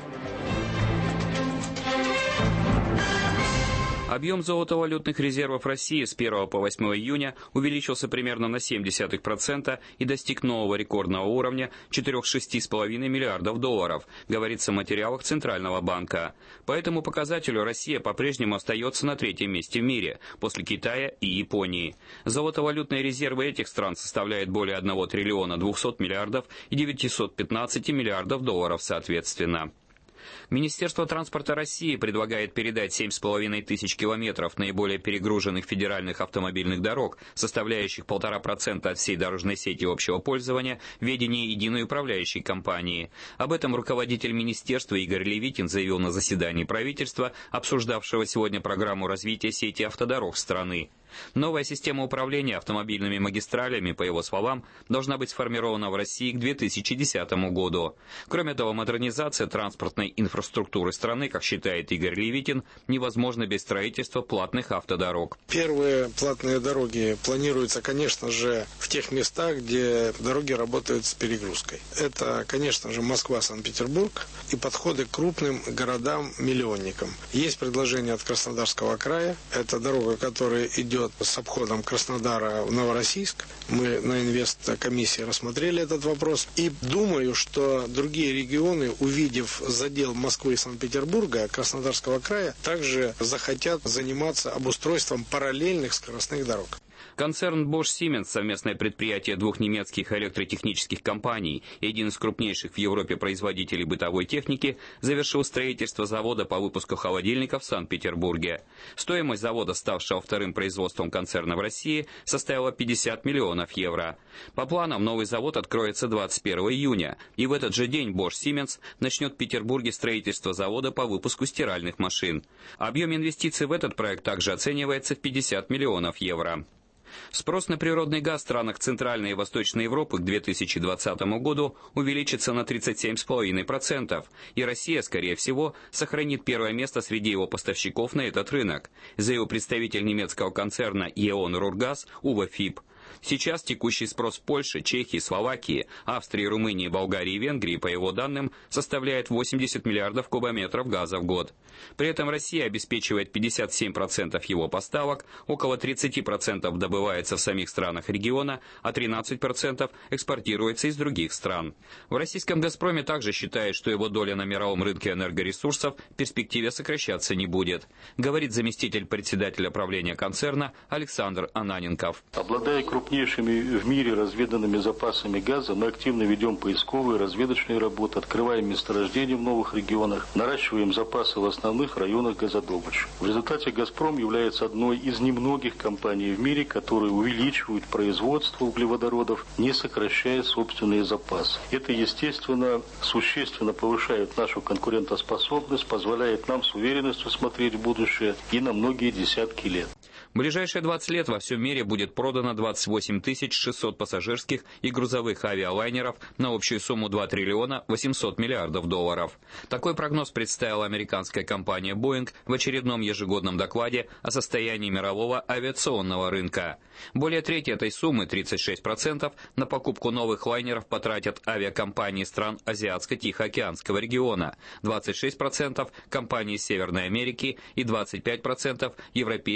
Объем золотовалютных резервов России с первого по восьмое июня увеличился примерно на семь десятых процента и достиг нового рекордного уровня четыре целых шесть десятых миллиардов долларов, говорится в материалах Центрального банка. По этому показателю Россия по-прежнему остается на третьем месте в мире, после Китая и Японии. Золотовалютные резервы этих стран составляют более одного триллиона двухсот миллиардов и девятисот пятнадцати миллиардов долларов соответственно. Министерство транспорта России предлагает передать семь с половиной тысяч километров наиболее перегруженных федеральных автомобильных дорог, составляющих полтора процента от всей дорожной сети общего пользования, в ведение единой управляющей компании. Об этом руководитель министерства Игорь Левитин заявил на заседании правительства, обсуждавшего сегодня программу развития сети автодорог страны. Новая система управления автомобильными магистралями, по его словам, должна быть сформирована в России к две тысячи десятому году. Кроме того, модернизация транспортной инфраструктуры страны, как считает Игорь Левитин, невозможна без строительства платных автодорог. Первые платные дороги планируются, конечно же, в тех местах, где дороги работают с перегрузкой. Это, конечно же, Москва, Санкт-Петербург и подходы к крупным городам-миллионникам. Есть предложение от Краснодарского края. Это дорога, которая идет с обходом Краснодара в Новороссийск. Мы на инвесткомиссии рассмотрели этот вопрос. И думаю, что другие регионы, увидев задел Москвы и Санкт-Петербурга, Краснодарского края, также захотят заниматься обустройством параллельных скоростных дорог. Концерн Bosch Siemens, совместное предприятие двух немецких электротехнических компаний и один из крупнейших в Европе производителей бытовой техники, завершил строительство завода по выпуску холодильников в Санкт-Петербурге. Стоимость завода, ставшего вторым производством концерна в России, составила пятьдесят миллионов евро. По планам, новый завод откроется двадцать первого июня, и в этот же день Bosch Siemens начнет в Петербурге строительство завода по выпуску стиральных машин. Объем инвестиций в этот проект также оценивается в пятьдесят миллионов евро. Спрос на природный газ в странах Центральной и Восточной Европы к две тысячи двадцатому году увеличится на тридцать семь целых пять десятых процента, и Россия, скорее всего, сохранит первое место среди его поставщиков на этот рынок, заявил представитель немецкого концерна ЕОН Рургаз Уве Фип. Сейчас текущий спрос в Польше, Чехии, Словакии, Австрии, Румынии, Болгарии и Венгрии, по его данным, составляет восемьдесят миллиардов кубометров газа в год. При этом Россия обеспечивает пятьдесят семь процентов его поставок, около тридцать процентов добывается в самих странах региона, а тринадцать процентов экспортируется из других стран. В российском «Газпроме» также считают, что его доля на мировом рынке энергоресурсов в перспективе сокращаться не будет, говорит заместитель председателя правления концерна Александр Ананенков. Обладая крупнейшими в мире разведанными запасами газа, мы активно ведем поисковые и разведочные работы, открываем месторождения в новых регионах, наращиваем запасы в основных районах газодобычи. В результате «Газпром» является одной из немногих компаний в мире, которые увеличивают производство углеводородов, не сокращая собственные запасы. Это, естественно, существенно повышает нашу конкурентоспособность, позволяет нам с уверенностью смотреть в будущее и на многие десятки лет. В ближайшие двадцать лет во всем мире будет продано двадцать восемь тысяч шестьсот пассажирских и грузовых авиалайнеров на общую сумму два триллиона восемьсот миллиардов долларов. Такой прогноз представила американская компания Boeing в очередном ежегодном докладе о состоянии мирового авиационного рынка. Более трети этой суммы, тридцать шесть процентов, на покупку новых лайнеров потратят авиакомпании стран Азиатско-Тихоокеанского региона, двадцать шесть процентов компании Северной Америки и двадцать пять процентов европейские авиакомпании.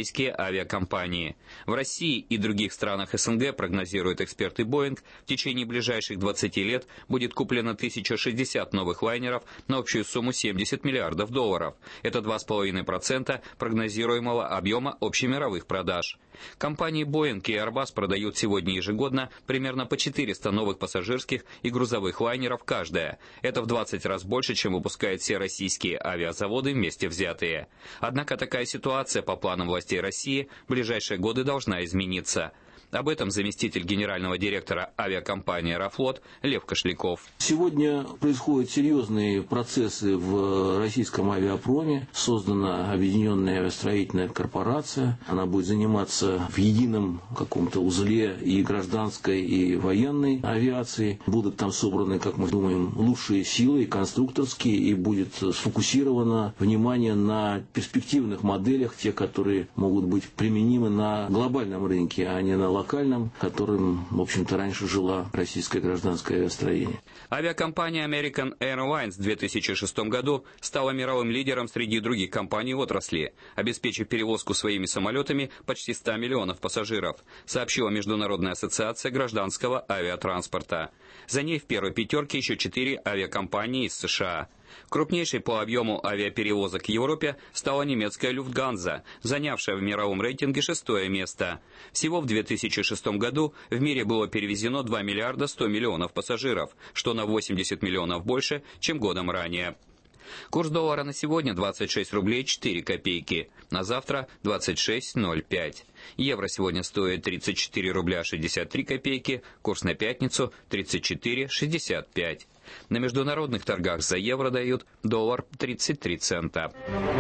авиакомпании. В России и других странах СНГ, прогнозируют эксперты Boeing, в течение ближайших двадцати лет будет куплено тысяча шестьдесят новых лайнеров на общую сумму семьдесят миллиардов долларов. Это два с половиной процента прогнозируемого объема общемировых продаж. Компании Boeing и Airbus продают сегодня ежегодно примерно по четыреста новых пассажирских и грузовых лайнеров каждая. Это в двадцать раз больше, чем выпускают все российские авиазаводы вместе взятые. Однако такая ситуация по планам властей России в ближайшие годы должна измениться. Об этом заместитель генерального директора авиакомпании «Аэрофлот» Лев Кошляков. Сегодня происходят серьезные процессы в российском авиапроме. Создана объединенная авиастроительная корпорация. Она будет заниматься в едином каком-то узле и гражданской, и военной авиации. Будут там собраны, как мы думаем, лучшие силы, и конструкторские, и будет сфокусировано внимание на перспективных моделях, те, которые могут быть применимы на глобальном рынке, а не на локальном. локальном, которым, в общем-то, раньше жила российское гражданское авиастроение. Авиакомпания American Airlines в две тысячи шестом году стала мировым лидером среди других компаний отрасли, обеспечив перевозку своими самолетами почти ста миллионов пассажиров, сообщила Международная ассоциация гражданского авиатранспорта. За ней в первой пятерке еще четыре авиакомпании из США. Крупнейшей по объему авиаперевозок в Европе стала немецкая Люфтганза, занявшая в мировом рейтинге шестое место. Всего в две тысячи шестом году в мире было перевезено два миллиарда сто миллионов пассажиров, что на восемьдесят миллионов больше, чем годом ранее. Курс доллара на сегодня двадцать шесть рублей четыре копейки, на завтра двадцать шесть ноль пять. Евро сегодня стоит тридцать четыре рубля шестьдесят три копейки, курс на пятницу тридцать четыре шестьдесят пять. На международных торгах за евро дают доллар тридцать три цента.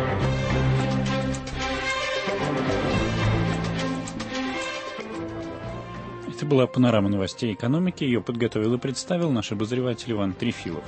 Это была панорама новостей экономики. Ее подготовил и представил наш обозреватель Иван Трефилов.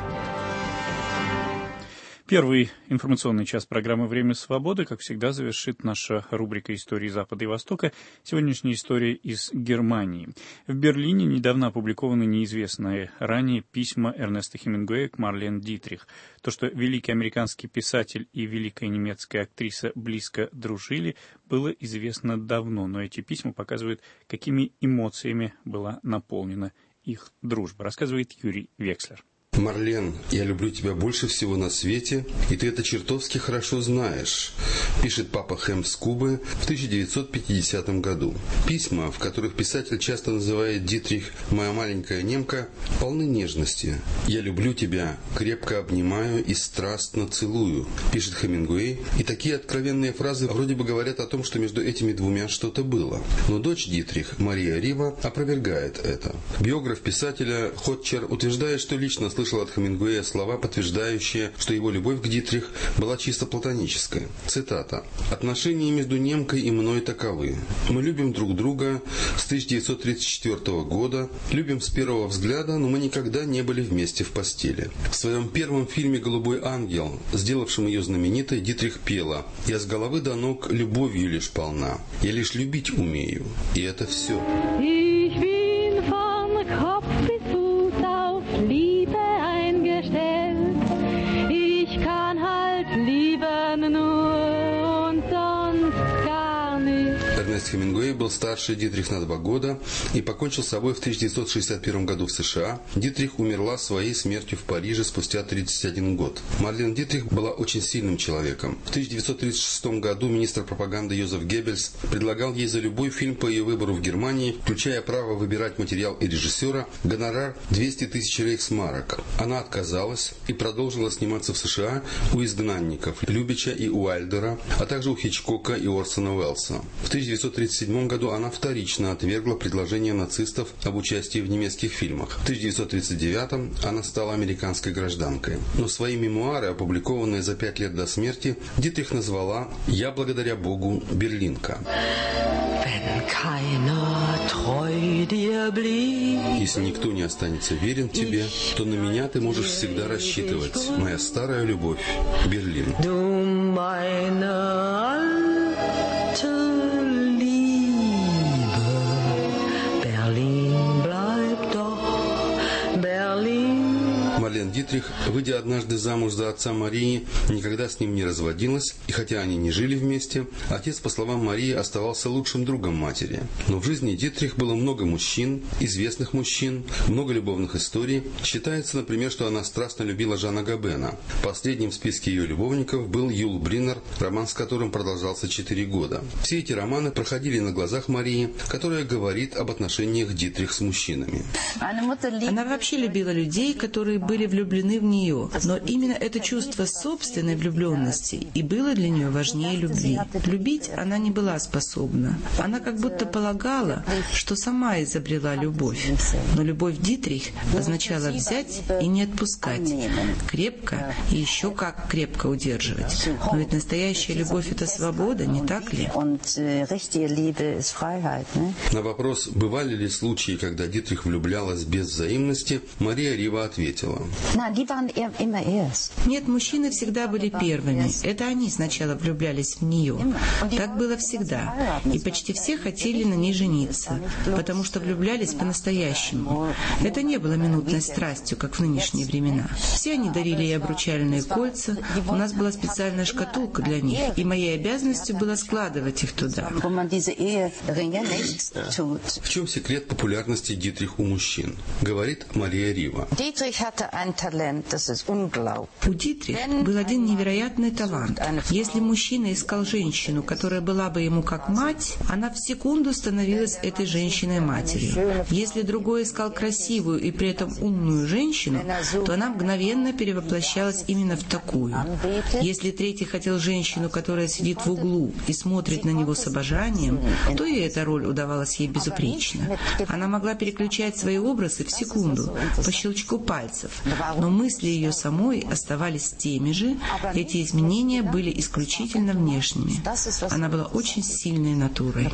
Первый информационный час программы «Время свободы», как всегда, завершит наша рубрика «Истории Запада и Востока». Сегодняшняя история из Германии. В Берлине недавно опубликованы неизвестные ранее письма Эрнеста Хемингуэя к Марлен Дитрих. То, что великий американский писатель и великая немецкая актриса близко дружили, было известно давно, но эти письма показывают, какими эмоциями была наполнена их дружба, рассказывает Юрий Векслер. «Марлен, я люблю тебя больше всего на свете, и ты это чертовски хорошо знаешь», пишет папа Хэм с Кубы в тысяча девятьсот пятидесятом году. Письма, в которых писатель часто называет Дитрих «моя маленькая немка», полны нежности. «Я люблю тебя, крепко обнимаю и страстно целую», пишет Хемингуэй, и такие откровенные фразы вроде бы говорят о том, что между этими двумя что-то было. Но дочь Дитрих, Мария Рива, опровергает это. Биограф писателя Хотчер утверждает, что лично слышал слышал от Хемингуэя слова, подтверждающие, что его любовь к Дитрих была чисто платонической. Цитата. «Отношения между немкой и мной таковы. Мы любим друг друга с тысяча девятьсот тридцать четвёртого года, любим с первого взгляда, но мы никогда не были вместе в постели». В своем первом фильме «Голубой ангел», сделавшем ее знаменитой, Дитрих пела: «Я с головы до ног любовью лишь полна. Я лишь любить умею. И это все». Эрнест Хемингуэй был старше Дитрих на два года и покончил с собой в тысяча девятьсот шестьдесят первом году в США. Дитрих умерла своей смертью в Париже спустя тридцать один год. Марлен Дитрих была очень сильным человеком. В тысяча девятьсот тридцать шестом году министр пропаганды Йозеф Геббельс предлагал ей за любой фильм по ее выбору в Германии, включая право выбирать материал и режиссера, гонорар двести тысяч рейхсмарок. Она отказалась и продолжила сниматься в США у изгнанников Любича и Уайльдера, а также у Хичкока и Орсона Уэллса. В тысяча девятьсот тридцать седьмом году она вторично отвергла предложение нацистов об участии в немецких фильмах. В тысяча девятьсот тридцать девятом она стала американской гражданкой. Но свои мемуары, опубликованные за пять лет до смерти, Дитрих назвала «Я благодаря Богу Берлинка». Если никто не останется верен тебе, то на меня ты можешь всегда рассчитывать. Моя старая любовь, Берлин. Марлен Дитрих Дитрих, выйдя однажды замуж за отца Марии, никогда с ним не разводилась, и хотя они не жили вместе, отец, по словам Марии, оставался лучшим другом матери. Но в жизни Дитрих было много мужчин, известных мужчин, много любовных историй. Считается, например, что она страстно любила Жана Габена. Последним в списке ее любовников был Юл Бриннер, роман с которым продолжался четыре года. Все эти романы проходили на глазах Марии, которая говорит об отношениях Дитрих с мужчинами. Она вообще любила людей, которые были влюблены в нее, но именно это чувство собственной влюбленности и было для нее важнее любви. Любить она не была способна. Она как будто полагала, что сама изобрела любовь. Но любовь Дитрих означала взять и не отпускать, крепко и еще как крепко удерживать. Но ведь настоящая любовь — это свобода, не так ли? На вопрос, бывали ли случаи, когда Дитрих влюблялась без взаимности, Мария Рива ответила: нет, мужчины всегда были первыми. Это они сначала влюблялись в нее. Так было всегда. И почти все хотели на ней жениться, потому что влюблялись по-настоящему. Это не было минутной страстью, как в нынешние времена. Все они дарили ей обручальные кольца. У нас была специальная шкатулка для них, и моей обязанностью было складывать их туда. В чем секрет популярности Дитрих у мужчин? Говорит Мария Рива. У Дитрих был один невероятный талант. Если мужчина искал женщину, которая была бы ему как мать, она в секунду становилась этой женщиной-матерью. Если другой искал красивую и при этом умную женщину, то она мгновенно перевоплощалась именно в такую. Если третий хотел женщину, которая сидит в углу и смотрит на него с обожанием, то и эта роль удавалась ей безупречно. Она могла переключать свои образы в секунду, по щелчку пальцев, но мысли ее самой оставались теми же, эти изменения были исключительно внешними. Она была очень сильной натурой.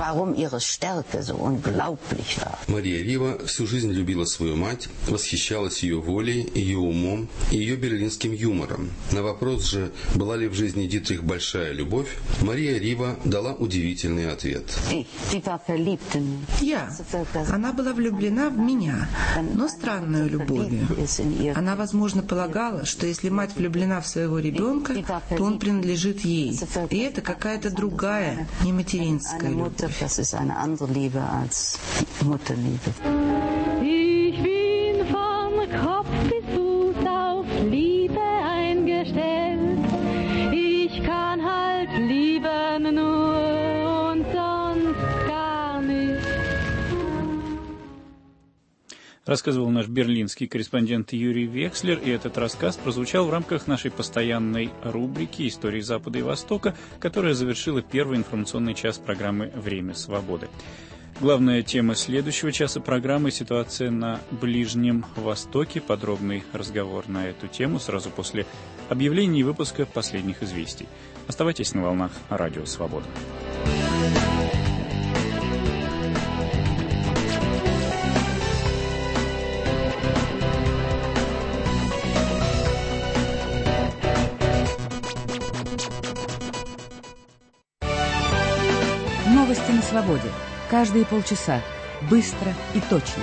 Мария Рива всю жизнь любила свою мать, восхищалась ее волей, ее умом и ее берлинским юмором. На вопрос же, была ли в жизни Дитрих большая любовь, Мария Рива дала удивительный ответ. Я. Она была влюблена в меня, но странную любовью. Она, возможно, полагала, что если мать влюблена в своего ребенка, то он принадлежит ей. И это какая-то другая, не материнская любовь. Рассказывал наш берлинский корреспондент Юрий Векслер, и этот рассказ прозвучал в рамках нашей постоянной рубрики «Истории Запада и Востока», которая завершила первый информационный час программы «Время свободы». Главная тема следующего часа программы — ситуация на Ближнем Востоке. Подробный разговор на эту тему сразу после объявления и выпуска последних известий. Оставайтесь на волнах Радио Свобода. Новости на свободе. Каждые полчаса. Быстро и точно.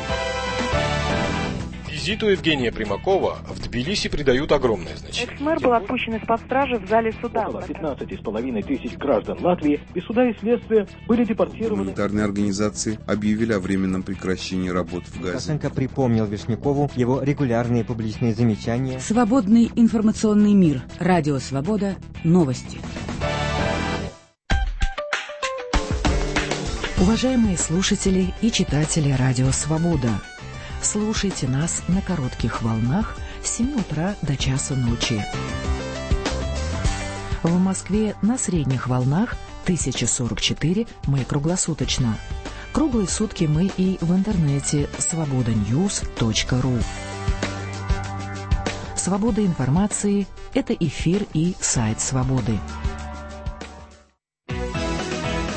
Визиту Евгения Примакова в Тбилиси придают огромное значение. Экс-мэр был отпущен из-под стражи в зале суда. Около пятнадцать с половиной тысяч граждан Латвии без суда и следствия были депортированы. Гуманитарные организации объявили о временном прекращении работ в Газе. Лукашенко припомнил Вишнякову его регулярные публичные замечания. Свободный информационный мир. Радио Свобода. Новости. Уважаемые слушатели и читатели Радио Свобода, слушайте нас на коротких волнах с семи утра до часу ночи. В Москве на средних волнах тысяча сорок четыре, мы круглосуточно. Круглые сутки мы и в интернете свобода ньюс точка ру. Свобода информации – это эфир и сайт Свободы.